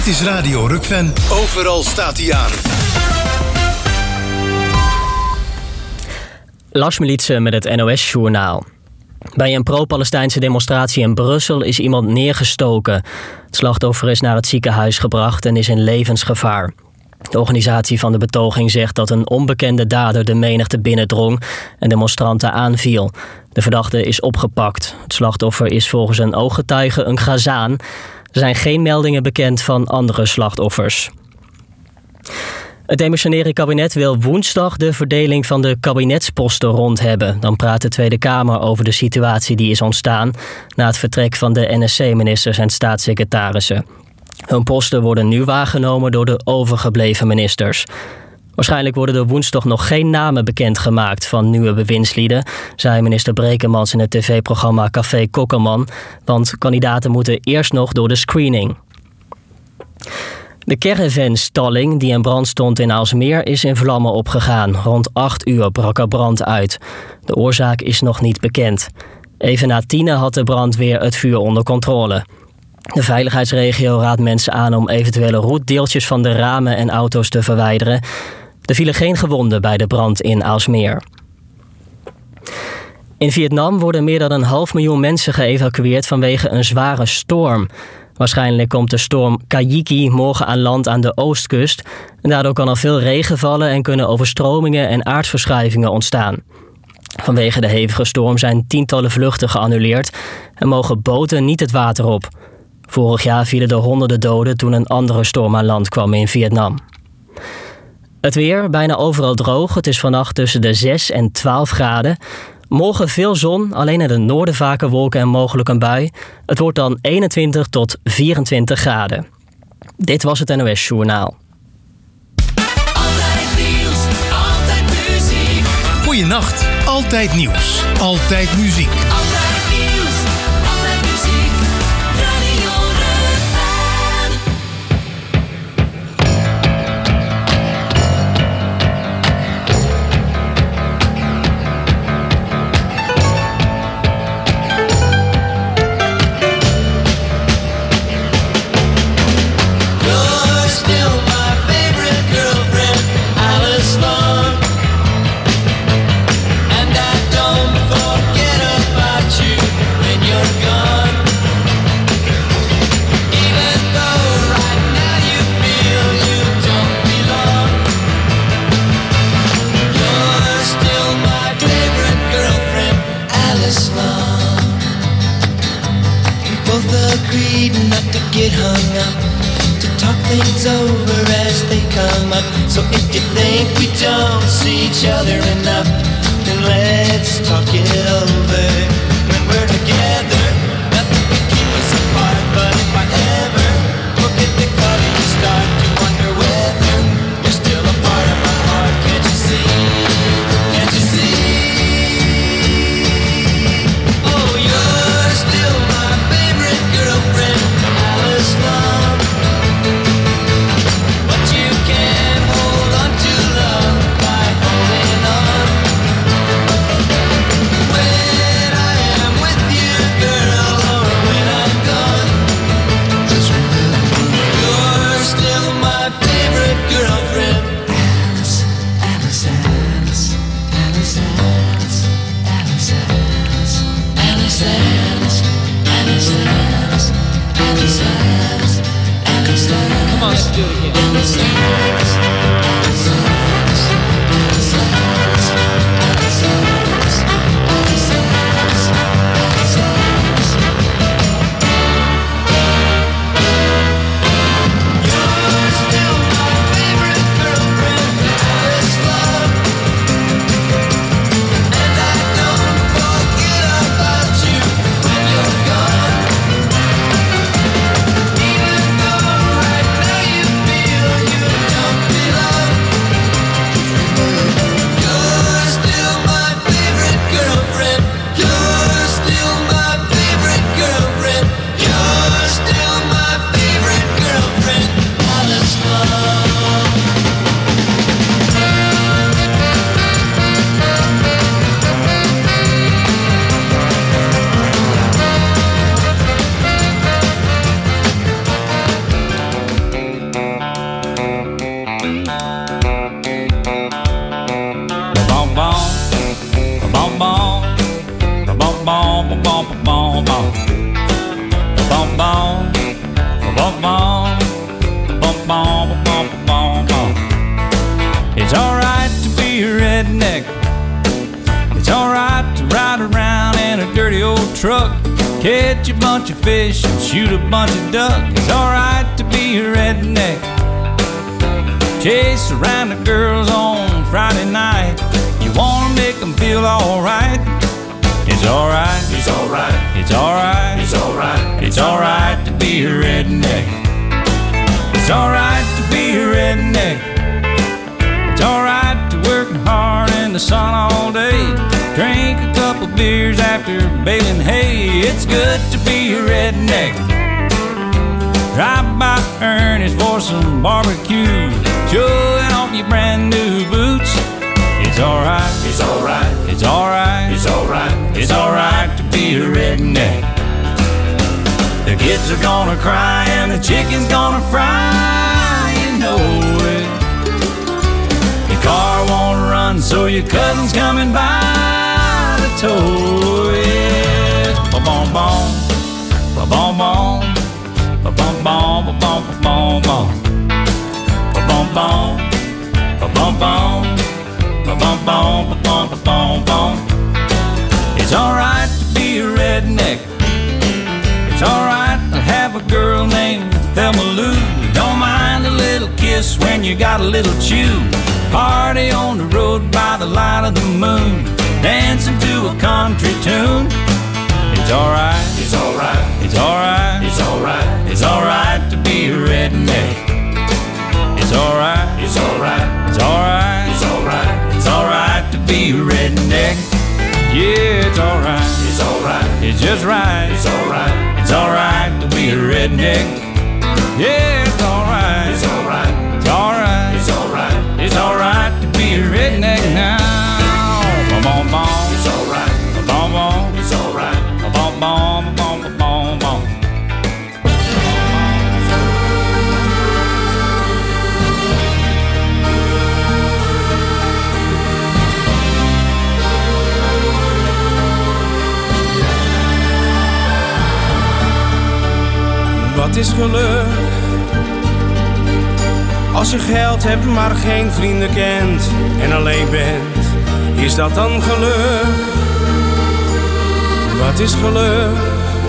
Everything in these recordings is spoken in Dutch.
Dit is Radio Rukven. Overal staat hij aan. Lars Militsen met het NOS-journaal. Bij een pro-Palestijnse demonstratie in Brussel is iemand neergestoken. Het slachtoffer is naar het ziekenhuis gebracht en is in levensgevaar. De organisatie van de betoging zegt dat een onbekende dader de menigte binnendrong en demonstranten aanviel. De verdachte is opgepakt. Het slachtoffer is volgens een ooggetuige een Gazaan. Er zijn geen meldingen bekend van andere slachtoffers. Het demissionaire kabinet wil woensdag de verdeling van de kabinetsposten rond hebben. Dan praat de Tweede Kamer over de situatie die is ontstaan na het vertrek van de NSC-ministers en staatssecretarissen. Hun posten worden nu waargenomen door de overgebleven ministers. Waarschijnlijk worden er woensdag nog geen namen bekendgemaakt van nieuwe bewindslieden, zei minister Brekemans in het tv-programma Café Kokkerman, want kandidaten moeten eerst nog door de screening. De caravanstalling die in brand stond in Aalsmeer is in vlammen opgegaan. Rond 8 uur brak er brand uit. De oorzaak is nog niet bekend. Even na 10 had de brandweer het vuur onder controle. De veiligheidsregio raadt mensen aan om eventuele roetdeeltjes van de ramen en auto's te verwijderen. Er vielen geen gewonden bij de brand in Aalsmeer. In Vietnam worden meer dan 500.000 mensen geëvacueerd vanwege een zware storm. Waarschijnlijk komt de storm Kajiki morgen aan land aan de oostkust. En daardoor kan er veel regen vallen en kunnen overstromingen en aardverschuivingen ontstaan. Vanwege de hevige storm zijn tientallen vluchten geannuleerd en mogen boten niet het water op. Vorig jaar vielen er honderden doden toen een andere storm aan land kwam in Vietnam. Het weer, bijna overal droog. Het is vannacht tussen de 6 en 12 graden. Morgen veel zon, alleen in het noorden vaker wolken en mogelijk een bui. Het wordt dan 21 tot 24 graden. Dit was het NOS Journaal. Altijd nieuws, altijd muziek. Goeienacht, altijd nieuws, altijd muziek. Altijd nieuws, altijd muziek. Radio Rukven. You're still my favorite girlfriend, Alice Long. And I don't forget about you when you're gone. Even though right now you feel you don't belong. You're still my favorite girlfriend, Alice Long. We both agreed not to get hung up, to talk things over as they come up. So if you think we don't see each other enough, then let's talk it over. When we're together, nothing can keep us apart. But if I ever look at the color, you start to wonder whether you're still a part of my heart. Can't you see? Can't you see? Oh, you're still my favorite girlfriend, Alice Long. But you can hold on to love by holding on. When I am with you, girl, or when I'm gone, just remember you're still my favorite girlfriend, Alice, Alice, Alice, Alice, Alice, Alice, Alice, Alice, Alice, Alice, Alice, Alice, Alice, Alice, Alice. Come on, let's do it again. Alice, Alice, Alice, Alice, Alice, Alice, Alice, Alice, Alice, Alice, Alice, Alice. You're still my favorite girlfriend, Alice Love. And I don't forget about you when you're gone. Even though right now you feel bum, bum, bum, bum, bum, bum, bum, bum. It's alright to be a redneck. It's alright to ride around in a dirty old truck, catch a bunch of fish and shoot a bunch of duck. It's alright to be a redneck. Chase around the girls on Friday night. You wanna make them feel alright. It's alright, it's alright, it's alright, it's alright, it's alright to be a redneck. It's alright to be a redneck. It's alright to work hard in the sun all day, drink a couple beers after baling hay. It's good to be a redneck. Drive by Ernest for some barbecue, showing off your brand new boots. It's alright, it's alright, it's alright, it's alright, it's alright to be a redneck. The kids are gonna cry and the chicken's gonna fry, you know it. Your car won't run, so your cousin's coming by to tow it. Ba-bom, bom, ba-bom, bom, ba-bom, bom, ba-bom, bom, bom, ba-bom, bom, ba-bom, bom. Ba-bum, bum, ba-bum, ba-bum, bum. It's alright to be a redneck. It's alright to have a girl named Thelma Lou. Don't mind a little kiss when you got a little chew. Party on the road by the light of the moon, dancing to a country tune. It's alright, it's alright, it's alright, it's alright, it's alright to be a redneck. It's alright, it's alright, it's alright, it's alright. It's alright to be a redneck. Yeah, it's alright. It's alright. It's just right. It's alright. It's alright to be a redneck. Yeah, it's alright. It's alright. It's alright. It's alright. It's alright to be a redneck now. Ba-bom, bom. It's alright. Ba-bom, bom. It's alright. Ba-bom, bom, bom, bom, bom. Wat is geluk? Als je geld hebt maar geen vrienden kent en alleen bent, is dat dan geluk? Wat is geluk?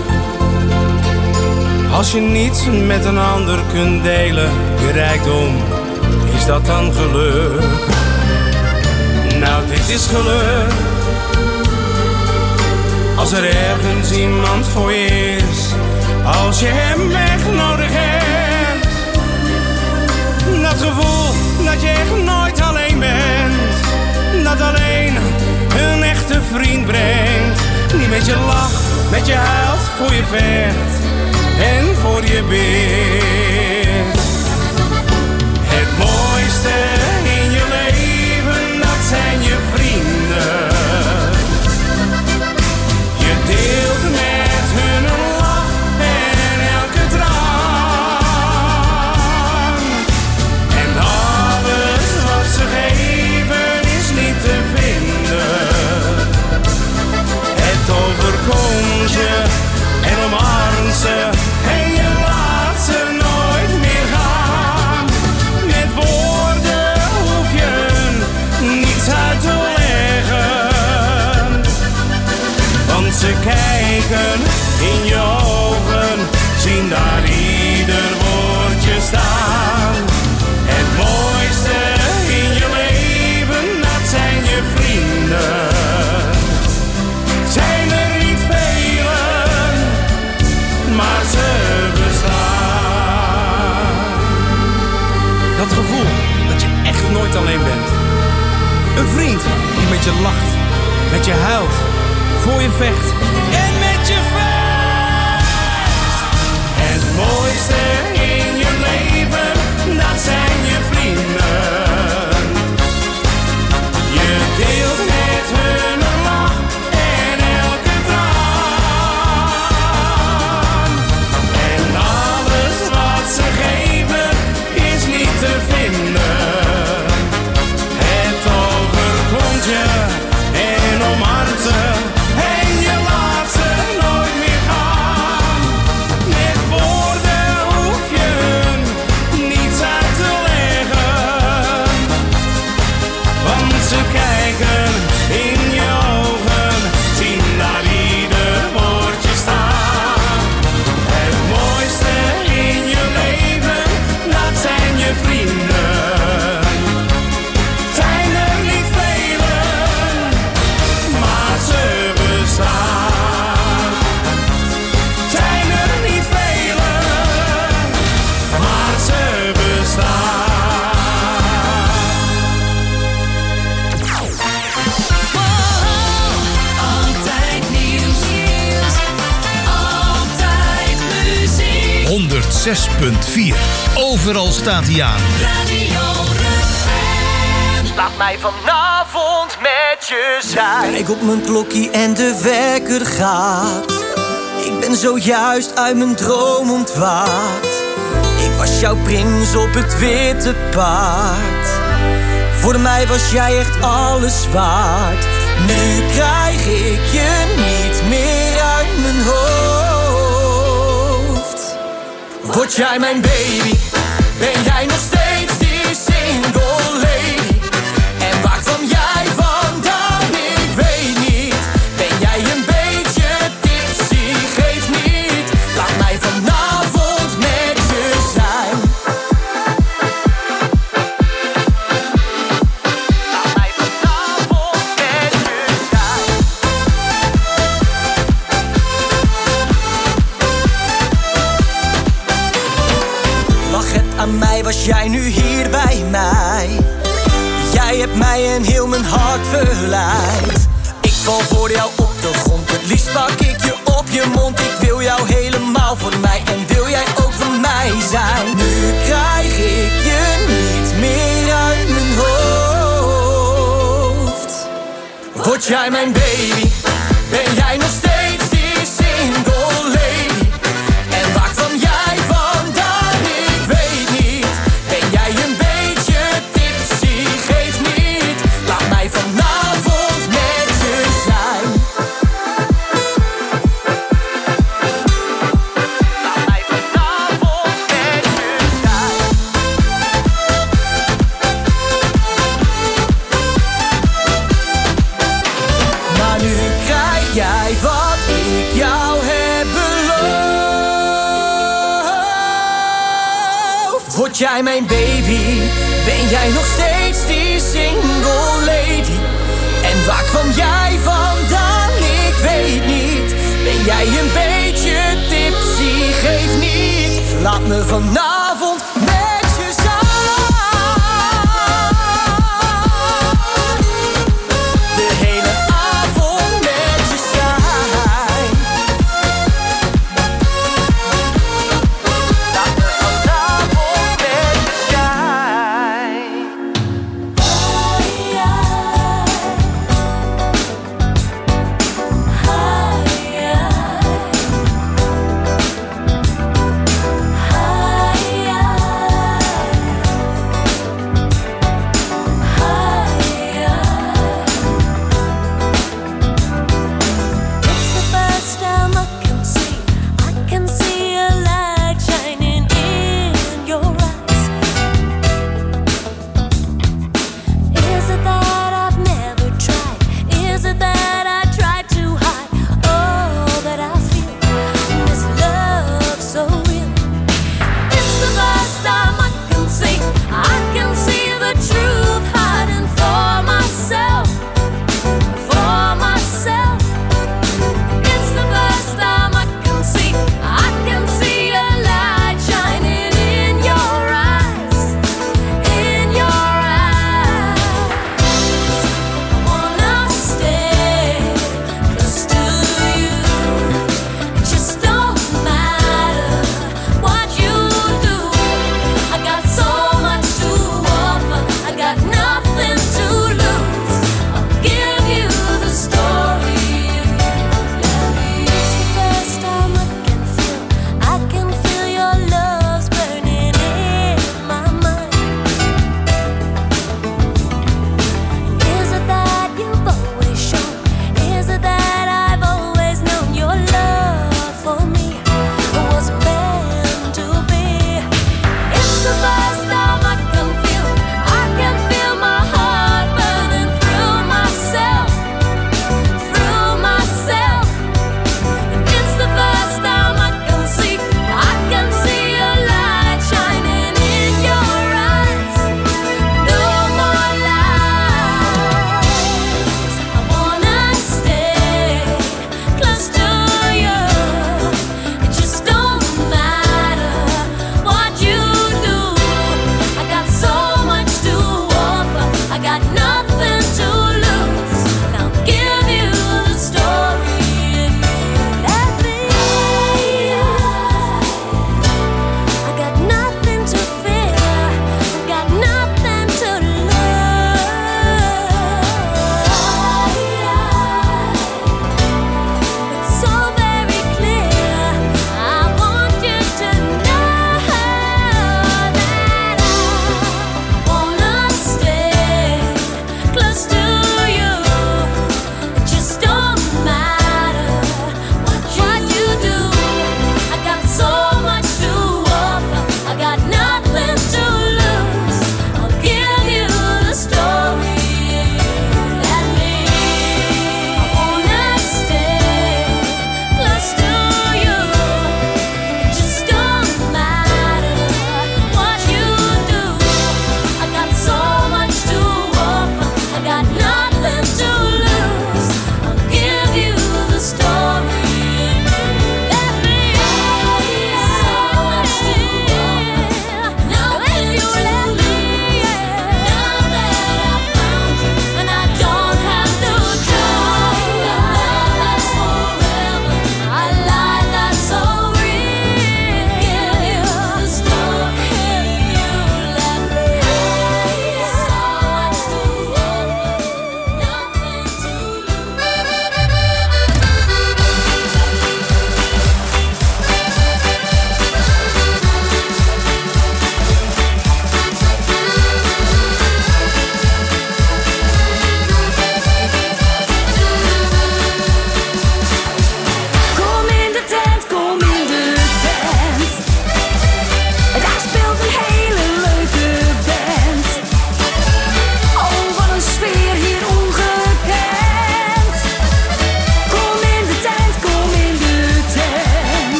Als je niets met een ander kunt delen, je rijkdom, is dat dan geluk? Nou, dit is geluk. Als er ergens iemand voor je is, als je hem echt nodig hebt. Dat gevoel dat je echt nooit alleen bent, dat alleen een echte vriend brengt. Die met je lacht, met je huilt, voor je vecht en voor je bidt. Het mooiste in je leven, dat zijn je vrienden. Je deelt met hun een lach en elke traan. En alles wat ze geven is niet te vinden. Het overkomt je en omarmt ze en je laat ze nooit meer gaan. Met woorden hoef je niets uit te leggen, want ze kijken in je ogen, zien daar ieder woordje staan. Het mooiste in je leven, dat zijn je vrienden. Zijn er niet velen, maar ze bestaan. Dat gevoel dat je echt nooit alleen bent. Een vriend die met je lacht, met je huilt, voor je vecht en met je vecht. Het mooiste in je leven, dat zijn je vrienden. Je deelt met hun een lach en elke traan. En alles wat ze geven is niet te vinden. Het overkomt je en omarmt ze en je laat ze 106.4. Overal staat hij aan. Laat mij vanavond met je zijn. Kijk op mijn klokkie en de wekker gaat. Ik ben zojuist uit mijn droom ontwaakt. Ik was jouw prins op het witte paard. Voor mij was jij echt alles waard. Nu krijg ik je niet meer uit mijn hoofd. Word jij mijn baby? Ben jij nog steeds die single lady? En waar kwam jij vandaan? Ik weet niet. Ben jij een beetje tipsy? Geef niet. Laat mij vanavond met je zijn. Laat mij vanavond met je zijn. Lag het aan mij, was jij nu hier bij mij? Jij hebt mij en heel mijn hart verleid. Ik val voor jou op de grond, het liefst pak ik je op je mond. Ik wil jou helemaal voor mij en wil jij ook van mij zijn. Nu krijg ik je niet meer uit mijn hoofd. Word jij mijn baby? Ben jij nog steeds die single lady? En waar kwam jij vandaan? Ik weet niet. Ben jij een beetje tipsy? Geef niet. Laat mij vanavond met je zijn. Laat mij vanavond met je zijn. Maar nu krijg jij wat ik jou heb beloofd. Word jij mijn baby? Ben jij nog steeds die single lady? En waar kwam jij vandaan? Ik weet niet. Ben jij een beetje tipsy? Geef niet. Laat me vanavond met je zijn. De hele avond met je zijn. Laat me vanavond met je zijn. Hi,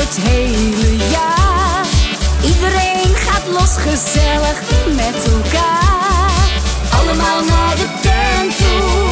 het hele jaar. Iedereen gaat los gezellig met elkaar. Allemaal naar de tent toe.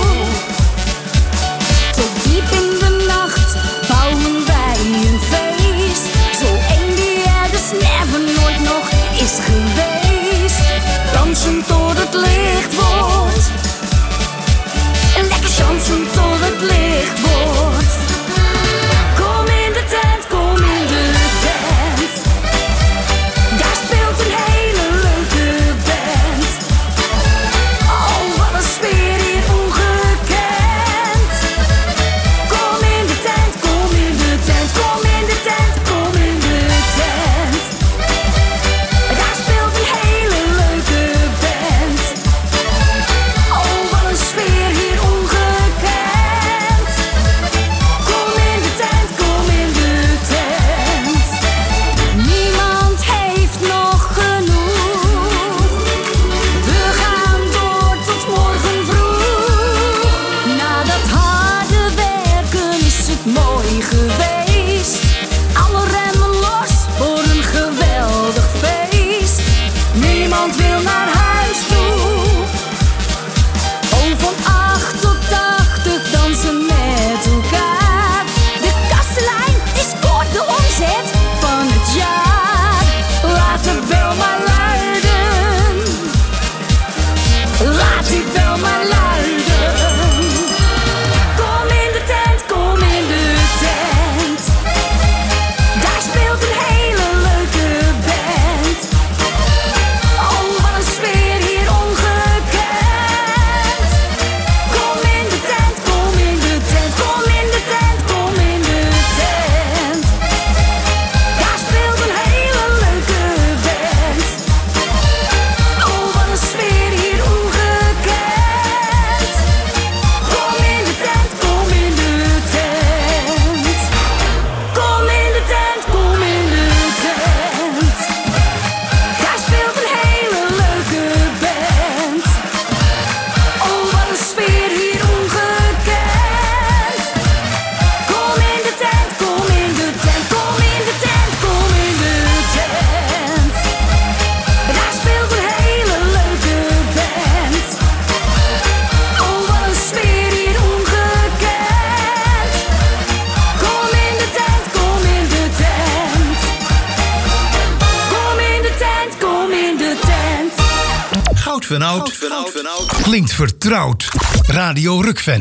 Tot diep in de nacht bouwen wij een feest. Zo één die er dus never nooit nog is geweest. Dansen tot het licht wordt. Lekker chansen tot het licht wordt. Kom in de tent, kom in de tent. Daar speelt een hele leuke band. Oh, wat een sfeer hier ongekend. Kom in de tent, kom in de tent, kom in de tent, kom in de tent. Daar speelt een hele leuke band. Oh, wat een sfeer hier ongekend. Kom in de tent, kom in de tent. Niemand heeft nog genoeg. We gaan door tot morgen vroeg. Na dat harde werken is het mooi geweest. Alle remmen los voor een geweldig feest. Niemand wil naar huis toe. Oh, van 8 tot 80 dansen met elkaar. De kastelein die scoort de omzet van het jaar. Laat de bel maar luiden. Laat die bel maar luiden. Kom in de tent, kom in de tent. Daar speelt een hele leuke band. Oh, wat een sfeer hier ongekend. Kom in de tent, kom in de tent, kom in de tent, kom in de tent. Daar speelt een hele leuke band. Oh, wat een sfeer hier ongekend. Kom in de tent, kom in de tent. Kom in de tent, kom in de tent. Daar speelt een hele leuke band. Oh, wat een sfeer hier ongekend. Kom in de tent, kom in de tent, kom in de tent, kom in de tent. Daar speelt een hele leuke band. Oh, wat een sfeer hier ongekend. Kom in de tent, kom in de tent. Kom in de tent, kom in de tent. Goud van Oud klinkt vertrouwd. Radio Rukven.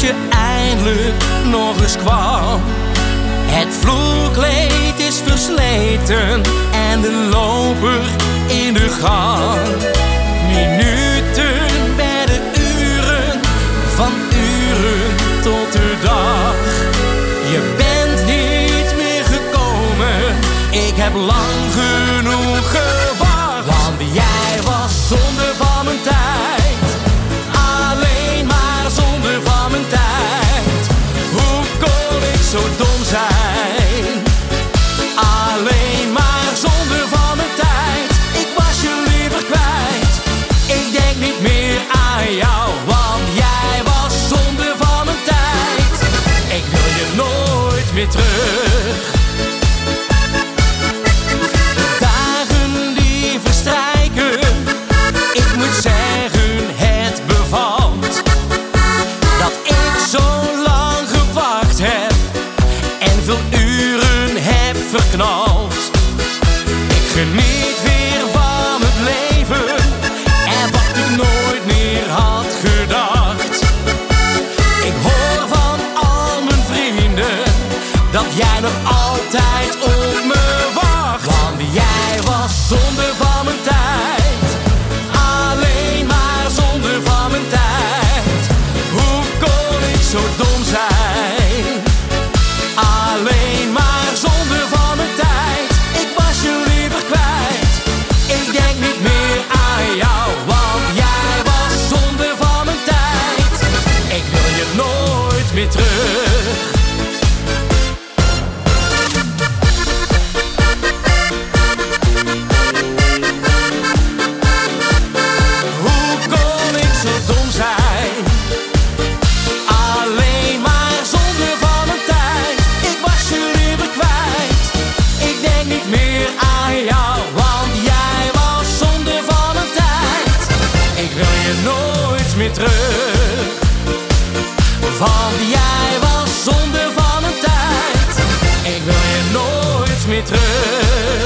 je eindelijk nog eens kwam. Het vloerkleed is versleten en de loper in de gang. Minuten werden uren, van uren tot de dag. Je bent niet meer gekomen, ik heb lang genoeg gewacht. Want jij was zonde van mijn tijd, alleen maar zonde van mijn tijd. Hoe kon ik zo dom zijn? Alleen maar zonde van mijn tijd. Ik was je liever kwijt, ik denk niet meer aan jou, want jij was zonde van mijn tijd. Ik wil je nooit meer terug. Dagen die verstrijken, ik moet zeggen het bevalt dat ik zo lang gewacht heb en veel uren heb verknald. Ik geniet weer van het leven en wat ik nooit meer had gedacht. Ik hoor van al mijn vrienden dat jij nog altijd op me wacht. Want jij was zonde van mijn tijd, alleen maar zonde van mijn tijd. Hoe kon ik zo dom zijn? Alleen maar zonde van mijn tijd. Ik was je liever kwijt, ik denk niet meer aan jou, want jij was zonde van mijn tijd. Ik wil je nooit meer terug. Hoe kon ik zo dom zijn? Alleen maar zonde van mijn tijd. Ik was je liever kwijt, ik denk niet meer aan jou, want jij was zonde van mijn tijd. Ik wil je nooit meer terug, want jij was zonde van mijn tijd. Ik wil je nooit meer terug.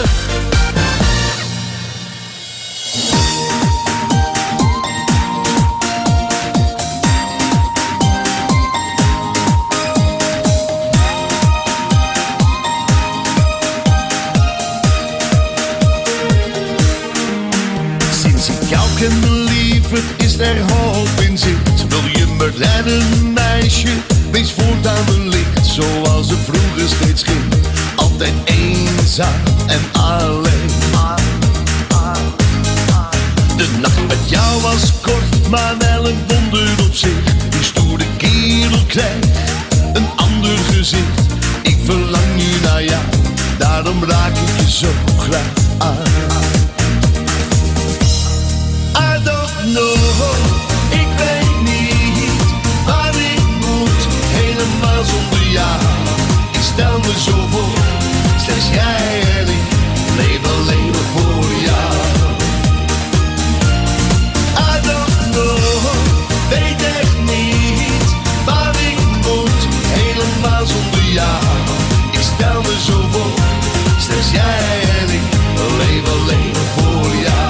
Sinds ik jou ken, lieverd, is er hoop in zicht. Wil je me redden, meisje? Wees voortaan mijn licht, zoals het vroeger steeds ging. Altijd eenzaam en alleen. De nacht met jou was kort, maar wel een wonder op zich. Die stoere kerel krijgt een ander gezicht. Ik verlang nu naar jou, daarom raak ik je zo graag aan. I don't know, ik weet niet waar ik moet, helemaal zonder jou. Ik stel me zo voor, slechts jij en ik, leef alleen maar voor jou. I don't know, weet echt niet waar ik moet, helemaal zonder jou. Ik stel me zo voor, slechts jij en ik, leef alleen maar voor jou.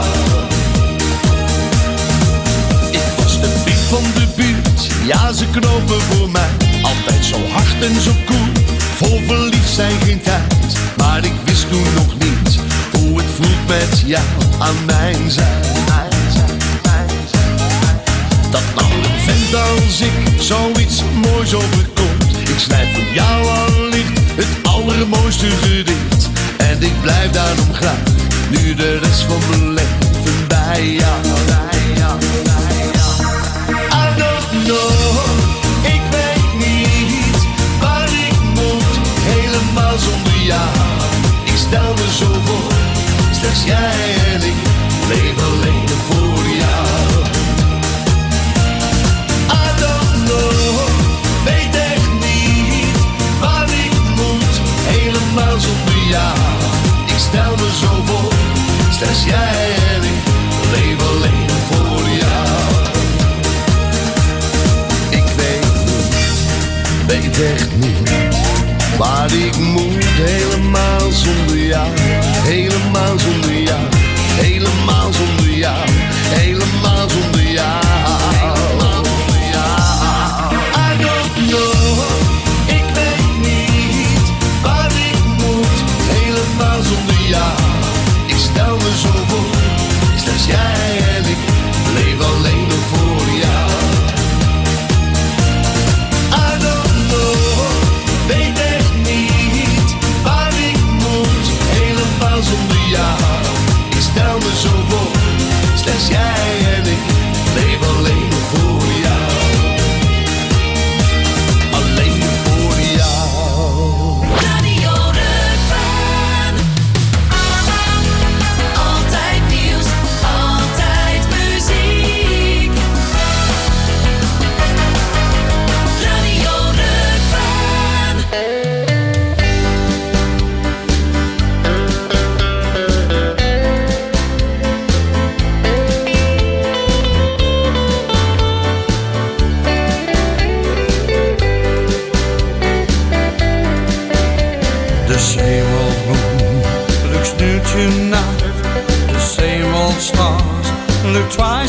Van de buurt, ja ze knopen voor mij. Altijd zo hard en zo cool, vol verliefd zijn geen tijd. Maar ik wist toen nog niet hoe het voelt met jou aan mijn zij. Dat nou een vent als ik zoiets moois overkomt. Ik schrijf voor jou allicht het allermooiste gedicht. En ik blijf daarom graag, nu de rest van mijn leven bij jou. No, ik weet niet waar ik moet, helemaal zonder jou. Ik stel me zo voor, slechts jij en ik, leef alleen voor jou. I don't know, weet echt niet waar ik moet, helemaal zonder jou. Ik stel me zo voor, slechts jij en ik, leef alleen voor jou. Weet echt niet waar ik moet, helemaal zonder jou, helemaal zonder jou, helemaal zonder jou, helemaal zonder jou, helemaal zonder jou. I don't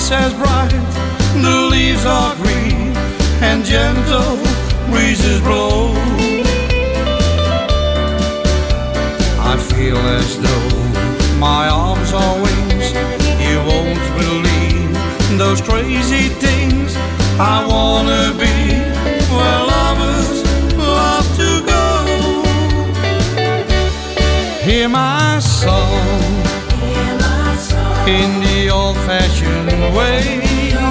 lights as bright, the leaves are green, and gentle breezes blow. I feel as though my arms are wings. You won't believe those crazy things. I wanna be where lovers love to go. Hear my song in the old-fashioned way.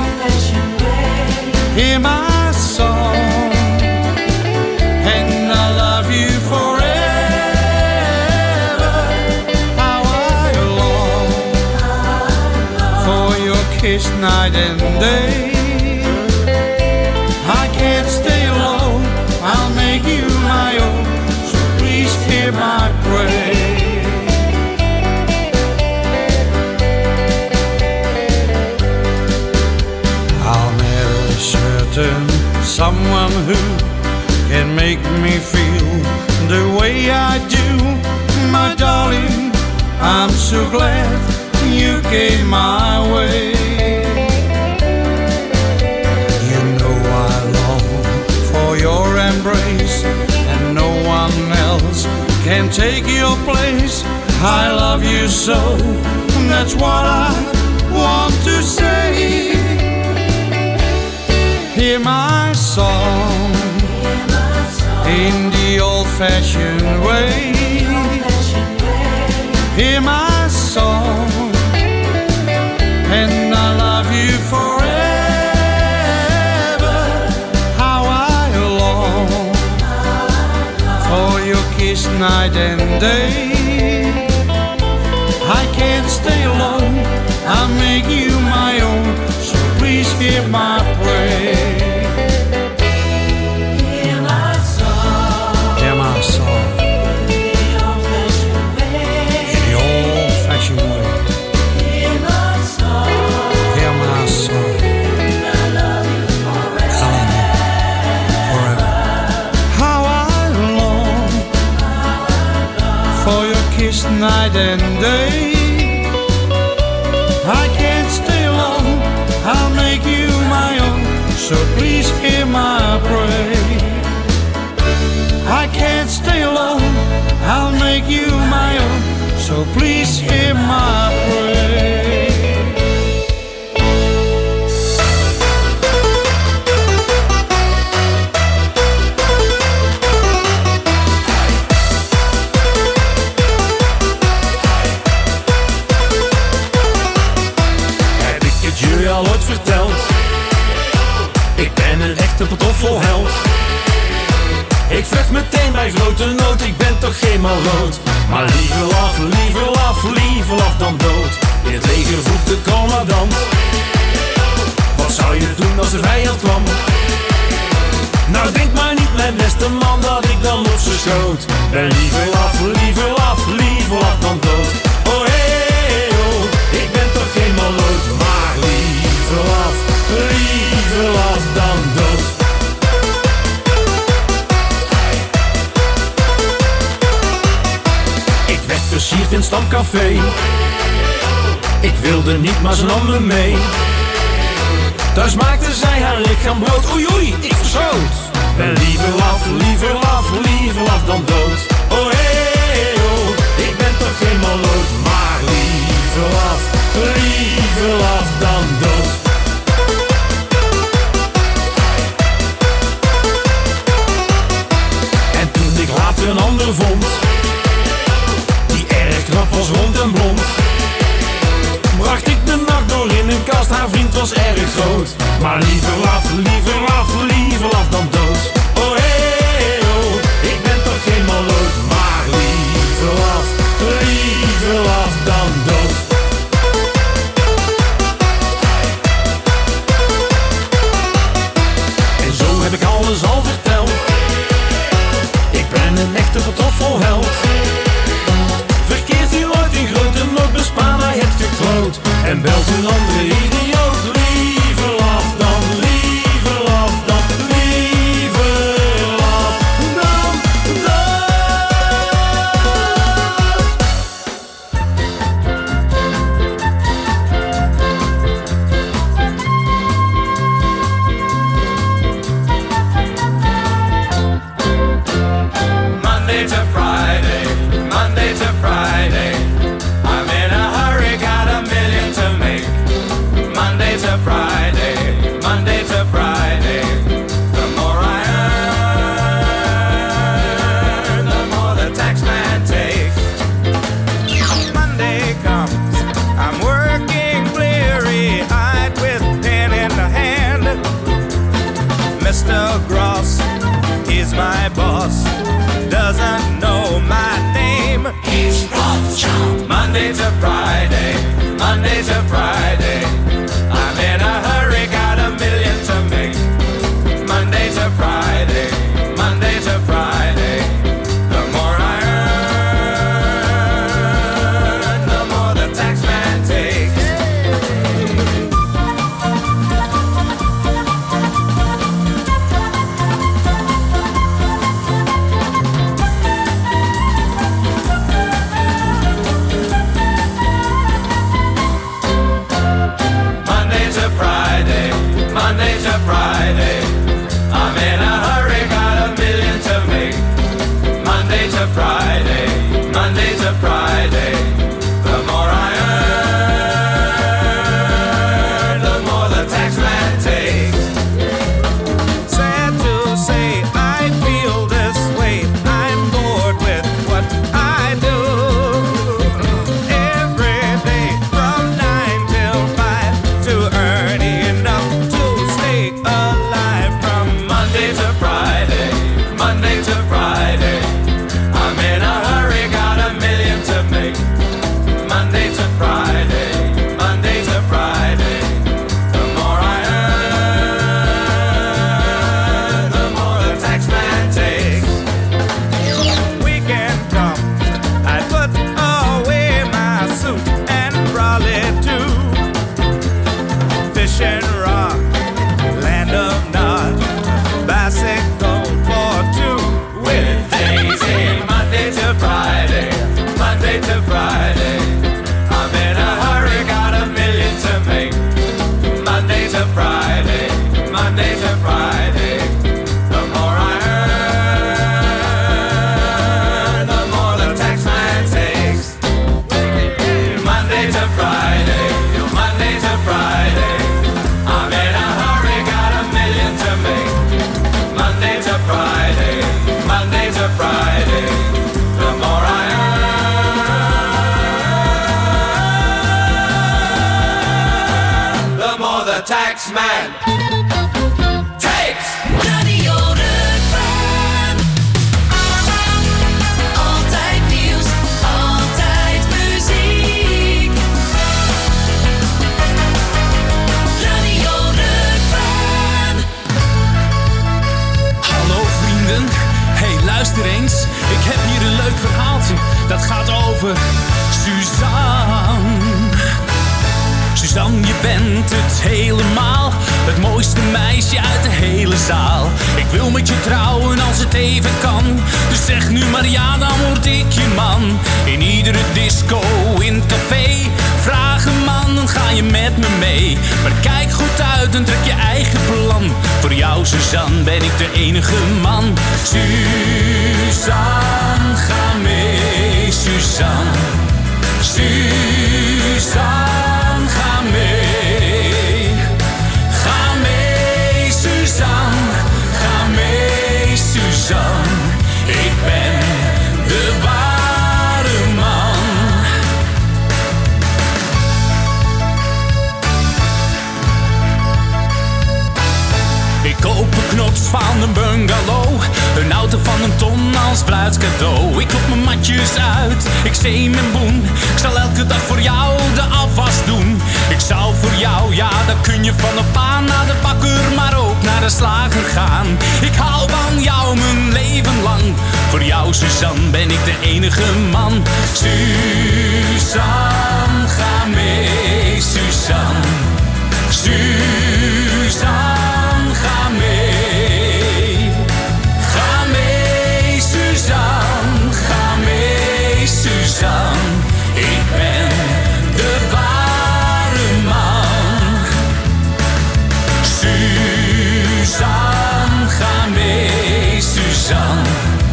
Hear my song, and I love you forever. How I long for your kiss night and day. I can't stay alone, I'll make you my own, so please hear my prayer. I'll never certain someone who can make me feel the way I do. My darling, I'm so glad you came my way. You know I long for your embrace, and no one else can take your place. I love you so, that's what I want to say. Hear my song in the old-fashioned way. Hear my song, and I love you forever. How I long for your kiss night and day. I can't stay alone, I'll make you my own, so please hear my prayer. Hear my song. Hear my song. In the old-fashioned way. Hear my song. Hear my song. I love you forever. Forever. How I long for your kiss night and day. I can't stay alone, I'll make you my own, so please hear my prayer. I can't stay alone, I'll make you my own, so please hear my prayer. Jullie al ooit verteld, ik ben een echte pantoffelheld. Ik vecht meteen bij grote nood, ik ben toch geen maloot. Maar liever laf, liever laf, liever laf dan dood. In het leger vroeg de commandant, wat zou je doen als de vijand kwam? Nou denk maar niet mijn beste man dat ik dan los schoot. Ben liever laf, liever laf, liever laf dan dood. Oh hey, oh, ik ben toch geen maloot, maar liever laf dan dood. Ik werd versierd in het stamcafé. Ik wilde niet, maar ze nam me mee. Thuis maakte zij haar lichaam bloot. Oei oei, ik verschoot. Ben liever laf, liever laf, liever laf dan dood. Oh hey, oh, ik ben toch geen maloot, maar liever laf dan dood. En toen ik later een ander vond, die erg knap was, rond en blond, bracht ik de nacht door in een kast, haar vriend was erg groot. Maar liever laf, liever laf, liever laf dan dood. Oh hey, oh, ik ben toch geen maloot, maar liever laf dan dood. En zo heb ik alles al verteld. Ik ben een echte pantoffelheld. Verkeert u ooit in grote nood, bespaar mij het gekloot. En belt een andere idioot, liever laf dan lief. Mr. Gross is my boss. Doesn't know my name. He's Rothschild. Monday to Friday, Monday to Friday. I'm in a hurry, got $1 million to make. Monday to Friday, Monday to Friday. The more I earn, the more the tax man takes. Monday to Friday, Monday to Friday. I'm in a hurry, got $1 million to make. Monday to Friday, Monday to Friday. The more I earn, the more the tax man takes. Sad to say, I feel this way. I'm bored with what I do. Every day from 9 till 5 to earn enough to stay alive. From Monday to Friday, Monday to Friday. I'm in a hurry, got $1 million to make. Monday to Friday, Monday to Friday. The more I earn, the more the tax man takes. Weekend comes, I put away my suit and brolly too. Fishing rock, land of Nod, bicycle for two. With Daisy, Monday to Friday, Monday to Friday. I'm in a hurry, got $1 million to make. Monday to Friday, Monday to Friday. The more I earn, the more the tax man takes. Monday to Friday, Monday to Friday. I'm in a hurry, got $1 million to make. Monday to Friday, Monday to Friday. The more I earn, the more the tax man takes. Radio Rukven. Altijd nieuws, altijd muziek. Radio Rukven. Hallo vrienden, hey luister eens. Ik heb hier een leuk verhaaltje, dat gaat over Suzanne. Suzanne, je bent het helemaal, het mooiste meisje uit de hele zaal. Ik wil met je trouwen als het even kan, dus zeg nu maar ja, dan word ik je man. In iedere disco, in het café, vraag een man, dan ga je met me mee. Maar kijk goed uit en trek je eigen plan. Voor jou, Suzanne, ben ik de enige man. Suzanne, ga mee, Suzanne. Suzanne, ga mee. Ga mee, Suzanne. Ga mee, Suzanne. Ik ben de ware man. Ik koop een knots van een bungalow, een auto van een ton als bruidscadeau. Ik klop mijn matjes uit, ik zee mijn boen. Ik zal elke dag voor jou de afwas doen. Ik zou voor jou, ja, dan kun je van de paan naar de bakker, maar ook naar de slager gaan. Ik hou van jou mijn leven lang. Voor jou, Suzanne, ben ik de enige man. Suzanne, ga mee, Suzanne. Suzanne, ga mee. Ga mee, Suzanne. Ga mee, Suzanne. Ik ben de ware man. Suzanne, ga mee, Suzanne.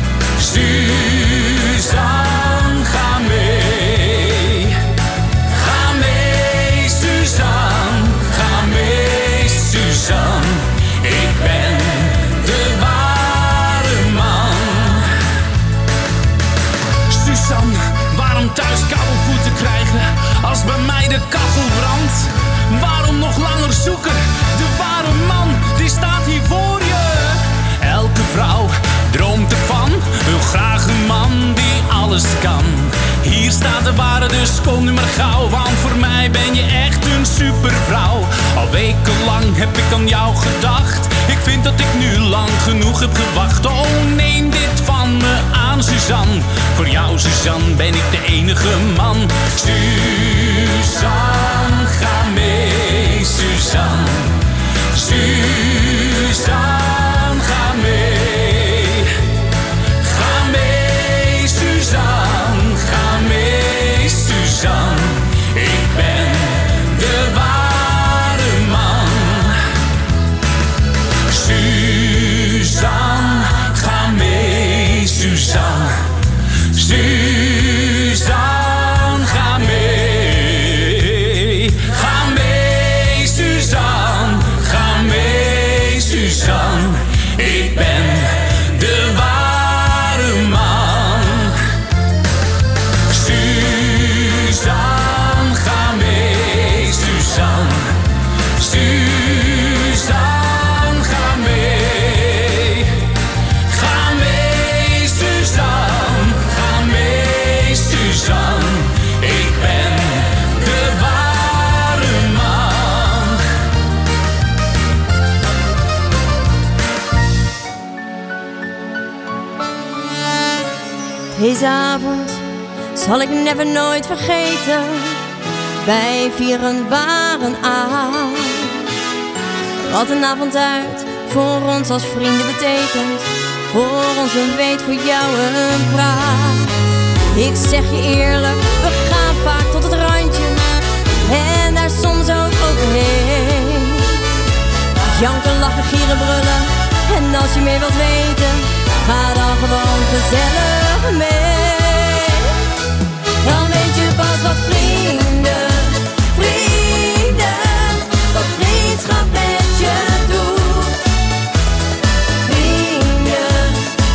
Suzanne, ga mee. Ga mee, Suzanne. Ga mee, dus kom nu maar gauw, want voor mij ben je echt een supervrouw. Al wekenlang heb ik aan jou gedacht. Ik vind dat ik nu lang genoeg heb gewacht. Oh, neem dit van me aan, Suzanne. Voor jou, Suzanne, ben ik de enige man. Suzanne, ga mee, Suzanne. Suzanne, ga mee. Ga mee, Suzanne. Ga mee, Suzanne. Ik ben de ware man. Suzanne, ga mee, Suzanne. Suzanne, ga mee. Ga mee, Suzanne. Ga mee, Suzanne. Ik ben de ware man. Suzanne, ga mee, Suzanne. Suzanne, ga mee. Ga mee, Suzanne. Ga mee, Suzanne. Ik ben de ware man. Deze avond zal ik never nooit vergeten. Wij vieren waren aan. Wat een avond uit voor ons als vrienden betekent. Voor ons een weet, voor jou een vraag. Ik zeg je eerlijk, we gaan vaak tot het randje. En daar soms ook overheen. Janken, lachen, gieren, brullen. En als je meer wilt weten, ga dan gewoon gezellig mee. Dan weet je pas wat vrienden, wat vriendschap met je doet. Vrienden,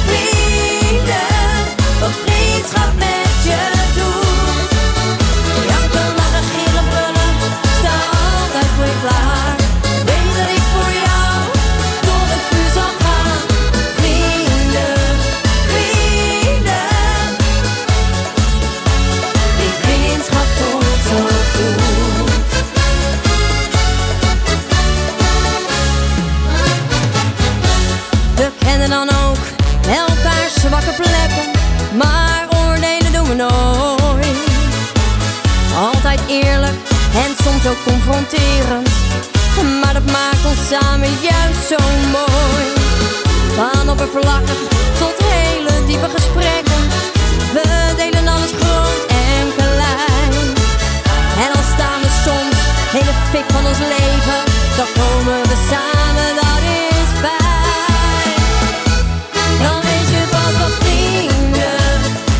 wat vriendschap met je doet. Janken, lachen, gieren, brullen, sta altijd voor je klaar. Weet dat ik voor jou door het vuur zal gaan. Vrienden, die vriendschap komt zo goed. We kennen dan ook elkaars zwakke plekken, maar oordelen doen we nooit. Altijd eerlijk en soms ook confronterend, maar dat maakt ons samen juist zo mooi. Van oppervlakkig tot hele diepe gesprekken, we delen alles groot en klein. En al staan we soms in de fik van ons leven, dan komen we samen, dat is fijn. Dan weet je pas wat vrienden,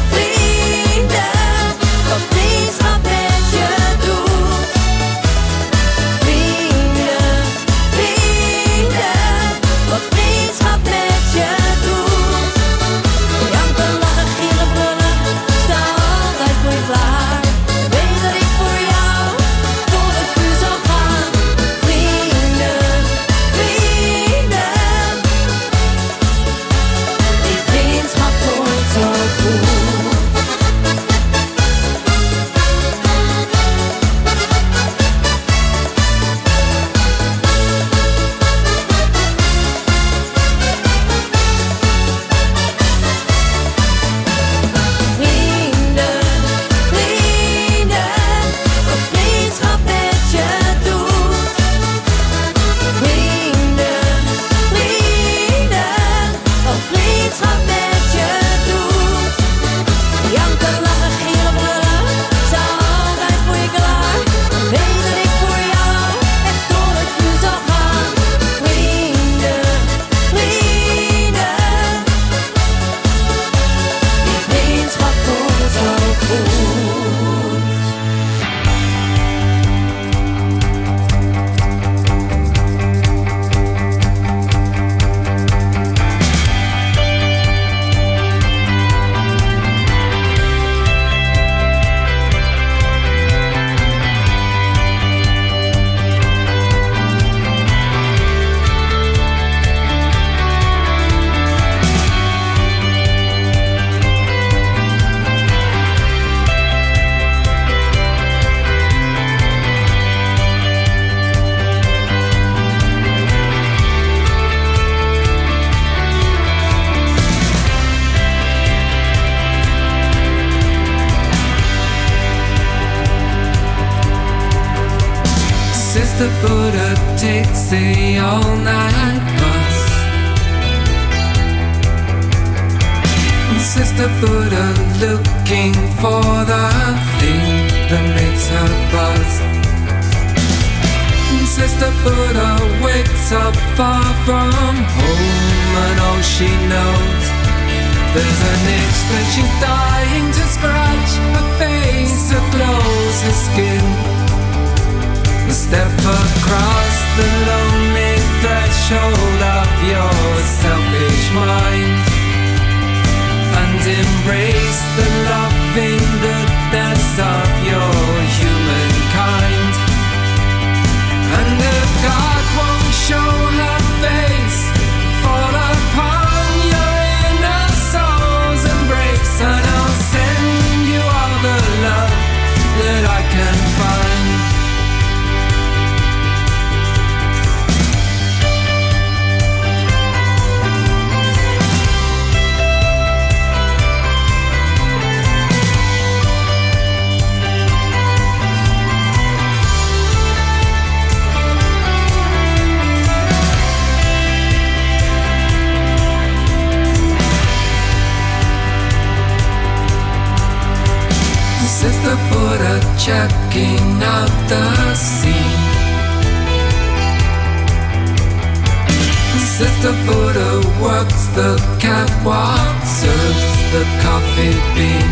wat vriendschap met je doet. Vrienden, wat vriendschap Sister Buddha takes the all-night bus. Sister Buddha looking for the thing that makes her buzz. Sister Buddha wakes up far from home, and all she knows, there's an itch that she's dying to scratch. Her face aglows, her skin. Step across the lonely threshold of your selfish mind, and embrace the loving goodness of your humankind. And if God won't show her face, fall upon your inner soul's embrace, and I'll send you all the love that I can find. Sister Buddha checking out the scene. Sister Buddha works the catwalk, serves the coffee bean.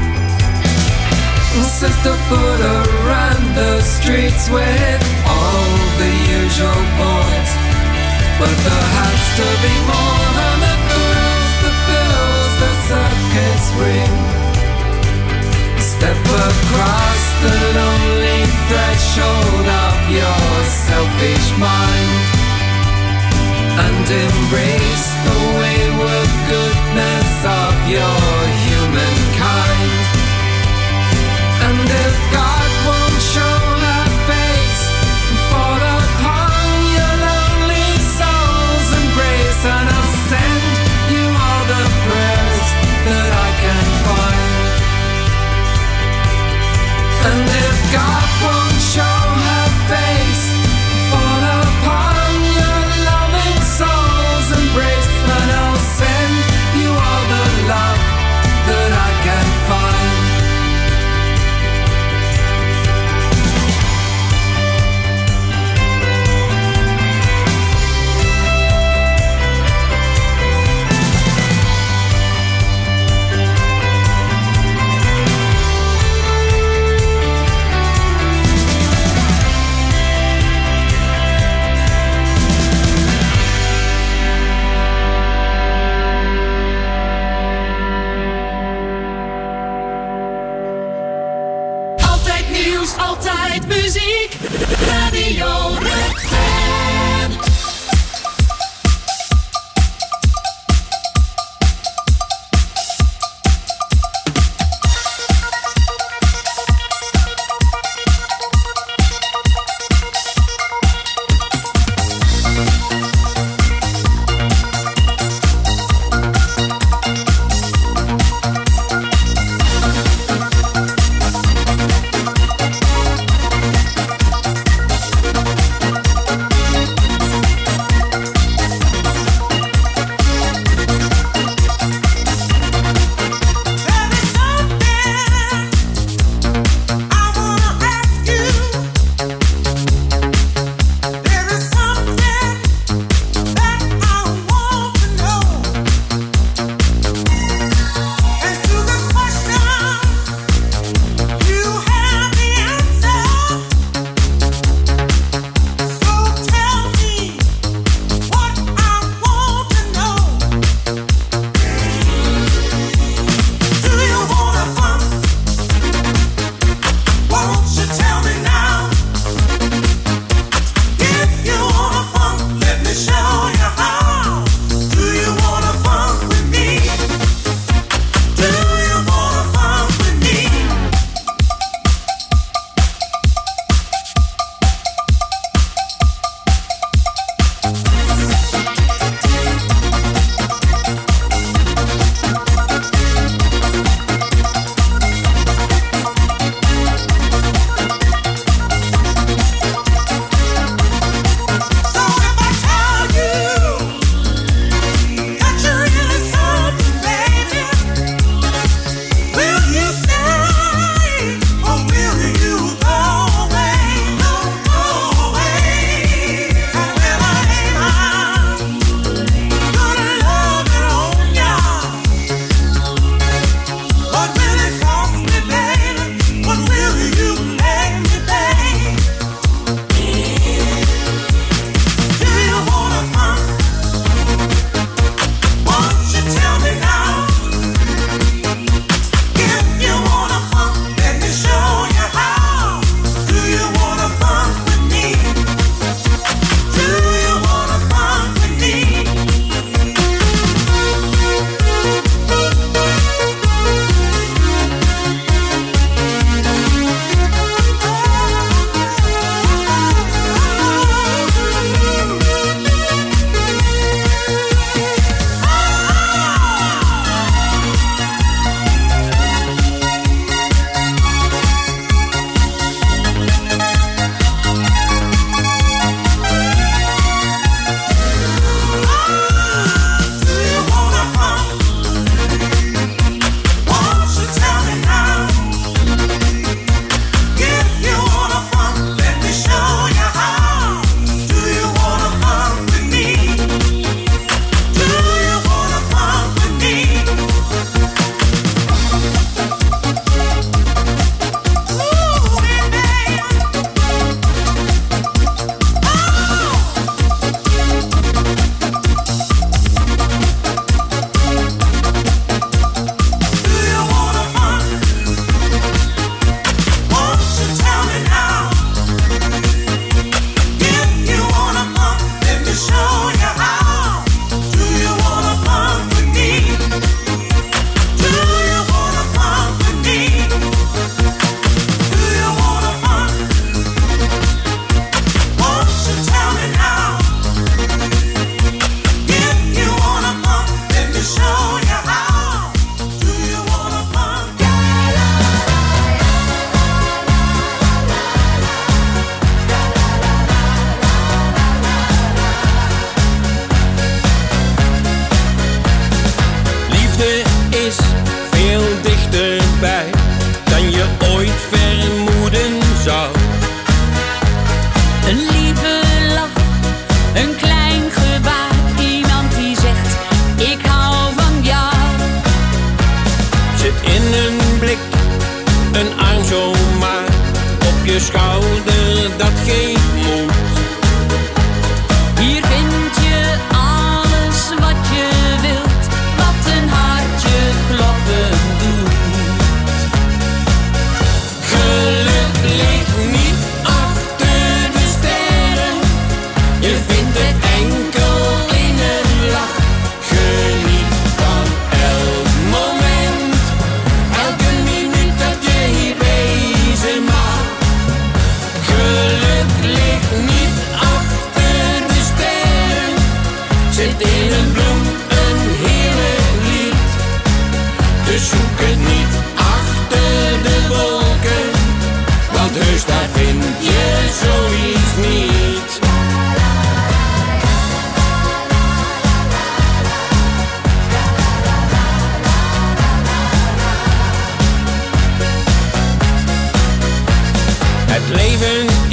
Sister Buddha ran the streets with all the usual boys, but there has to be more than the girls, the bills, the circus ring. Step across the lonely threshold of your selfish mind, and embrace the wayward goodness of your humankind. And if God won't show her face, fall upon your lonely soul's embrace, and I'll send you all the prayers that I can find. And if God won't show her face, fall upon your loving soul's embrace, and I'll send you all the love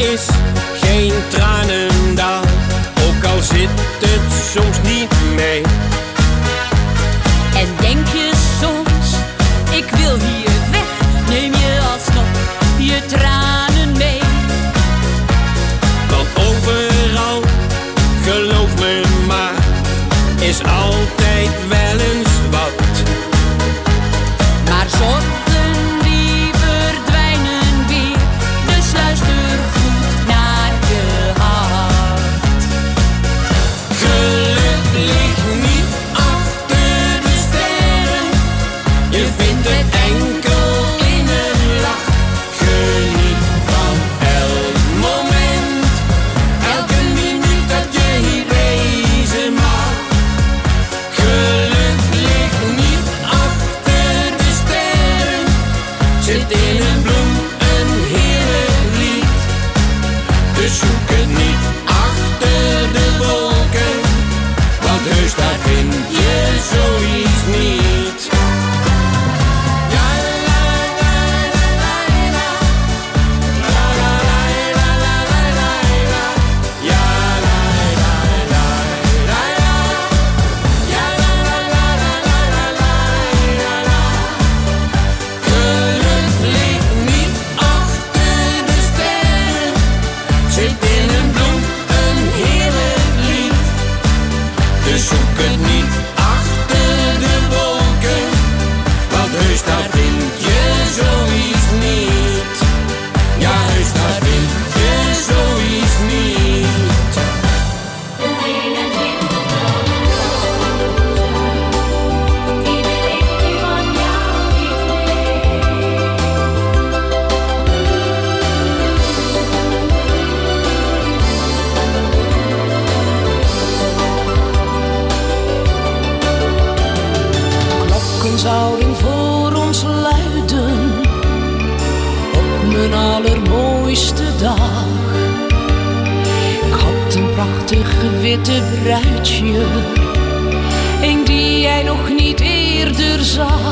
is geen tranendaal, ook al zit het soms niet mee. En denk je soms, ik wil hier weg, neem je alsnog je tranen mee. Want overal, geloof me maar, is altijd wel eens wat. Maar zorgen die verdwijnen weer, dus luister goed naar je hart. Geluk ligt niet achter de sterren, je vindt het enkel in een lach. Geniet van elk moment, elke minuut dat je hier wezen mag. Geluk ligt niet achter de sterren, zit in een bloem, een heerlijk lied. Dus zoek het niet achter de wolken, want heus daar vind je zoiets niet. Ja, la, la, la, la, la. La, la, la, la, la, la, la, la. Ja, la, la, la, la, la. Ja, la, la, la, la, la, la, la, la. Geluk ligt niet achter de sterren, zit in een bloem, een heerlijk lied. Dus zoek het niet achter de wolken, want heus daar vind je zoiets niet. Ja, heus daar vind je zoiets niet. Klokken zouden voor ons luiden op mijn allermooiste dag. Ik had een prachtig witte bruidje, een die jij nog niet eerder zag.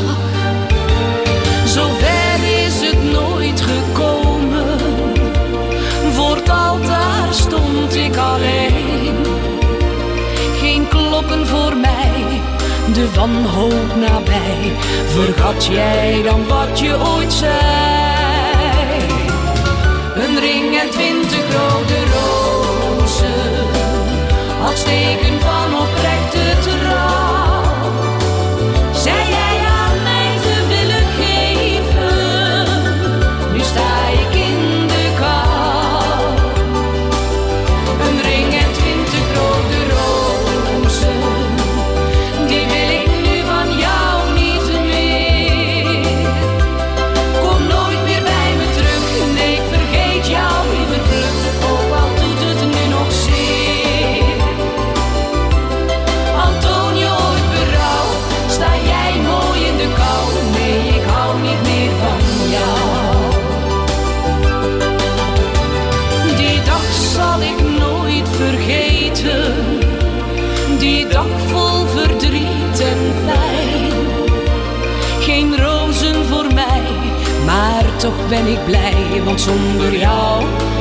Zover is het nooit gekomen, voor het altaar stond ik alleen. Geen klokken voor mij, de wanhoop nabij, vergat jij dan wat je ooit zei? Een ring en 20 rode rozen, als teken van oprechte trouw, zei jij aan mij te willen geven, nu sta ik in de kou. Een ring en 20 rode rozen, die wil ik nu van jou niet meer. Kom nooit meer bij me terug, nee ik vergeet jou liever vlug, ook al doet het nu nog zeer. Antoon, je ooit berouw, sta jij mooi in de kou, nee ik hou niet meer van jou. Die dag zal ik nooit vergeten, die dag vol verdriet en pijn. Geen rozen voor mij, maar toch ben ik blij, want zonder jou